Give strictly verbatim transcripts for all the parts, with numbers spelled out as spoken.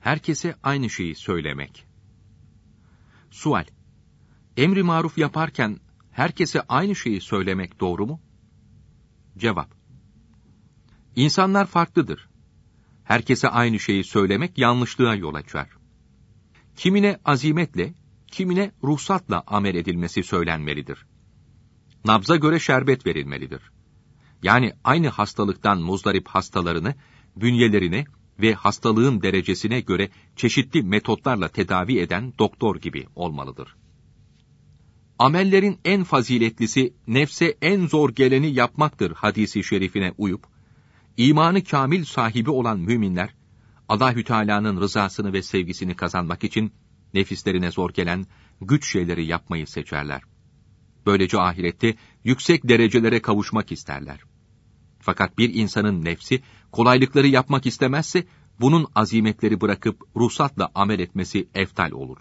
herkese aynı şeyi söylemek. Sual: Emri maruf yaparken herkese aynı şeyi söylemek doğru mu? Cevap: İnsanlar farklıdır. Herkese aynı şeyi söylemek yanlışlığa yol açar. Kimine azimetle, kimine ruhsatla amel edilmesi söylenmelidir. Nabza göre şerbet verilmelidir. Yani aynı hastalıktan muzdarip hastalarını, bünyelerine ve hastalığın derecesine göre çeşitli metotlarla tedavi eden doktor gibi olmalıdır. Amellerin en faziletlisi, nefse en zor geleni yapmaktır hadisi şerifine uyup, imanı kamil sahibi olan müminler, Allahü Teala'nın rızasını ve sevgisini kazanmak için nefislerine zor gelen güç şeyleri yapmayı seçerler. Böylece ahirette yüksek derecelere kavuşmak isterler. Fakat bir insanın nefsi kolaylıkları yapmak istemezse, bunun azimetleri bırakıp ruhsatla amel etmesi eftal olur.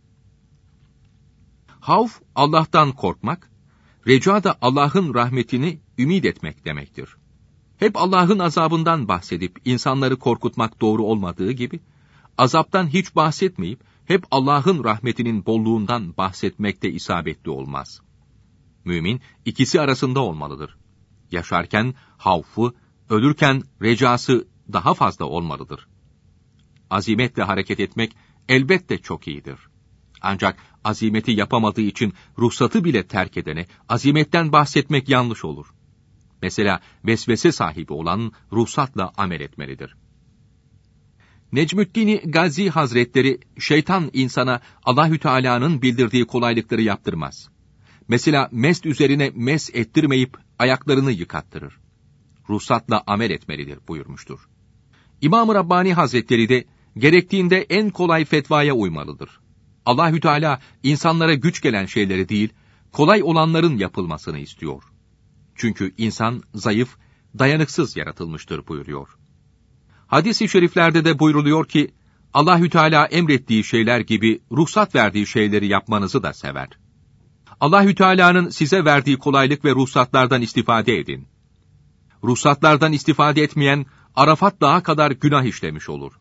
Havf, Allah'tan korkmak, reca da Allah'ın rahmetini ümid etmek demektir. Hep Allah'ın azabından bahsedip insanları korkutmak doğru olmadığı gibi, azaptan hiç bahsetmeyip hep Allah'ın rahmetinin bolluğundan bahsetmek de isabetli olmaz. Mümin ikisi arasında olmalıdır. Yaşarken havfı, ölürken recası daha fazla olmalıdır. Azimetle hareket etmek elbette çok iyidir. Ancak azimeti yapamadığı için ruhsatı bile terk edene azimetten bahsetmek yanlış olur. Mesela vesvese sahibi olan ruhsatla amel etmelidir. Necmüddin Gazi Hazretleri, şeytan insana Allahü Teala'nın bildirdiği kolaylıkları yaptırmaz. Mesela mest üzerine mes ettirmeyip ayaklarını yıkattırır. Ruhsatla amel etmelidir buyurmuştur. İmam-ı Rabbani Hazretleri de gerektiğinde en kolay fetvaya uymalıdır. Allahü Teala insanlara güç gelen şeyleri değil, kolay olanların yapılmasını istiyor. Çünkü insan zayıf, dayanıksız yaratılmıştır buyuruyor. Hadis-i şeriflerde de buyruluyor ki, Allahü Teala emrettiği şeyler gibi ruhsat verdiği şeyleri yapmanızı da sever. Allahü Teala'nın size verdiği kolaylık ve ruhsatlardan istifade edin. Ruhsatlardan istifade etmeyen, Arafat Dağı kadar günah işlemiş olur.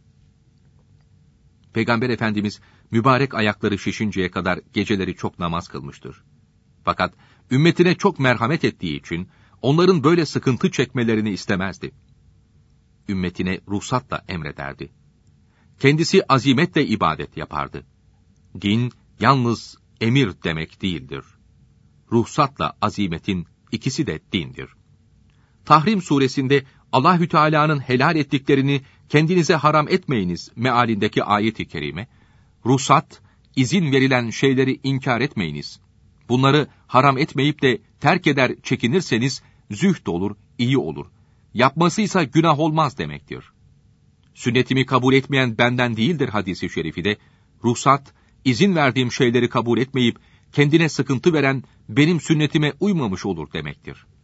Peygamber Efendimiz, mübarek ayakları şişinceye kadar geceleri çok namaz kılmıştır. Fakat ümmetine çok merhamet ettiği için, onların böyle sıkıntı çekmelerini istemezdi. Ümmetine ruhsatla emrederdi. Kendisi azimetle ibadet yapardı. Din, yalnız emir demek değildir. Ruhsatla azimetin ikisi de dindir. Tahrim suresinde Allahü Teala'nın helal ettiklerini kendinize haram etmeyiniz mealindeki ayet-i kerime, ruhsat, izin verilen şeyleri inkar etmeyiniz. Bunları haram etmeyip de terk eder çekinirseniz zühd olur, iyi olur. Yapmasıysa günah olmaz demektir. Sünnetimi kabul etmeyen benden değildir hadisi şerifi de, ruhsat, izin verdiğim şeyleri kabul etmeyip kendine sıkıntı veren benim sünnetime uymamış olur demektir.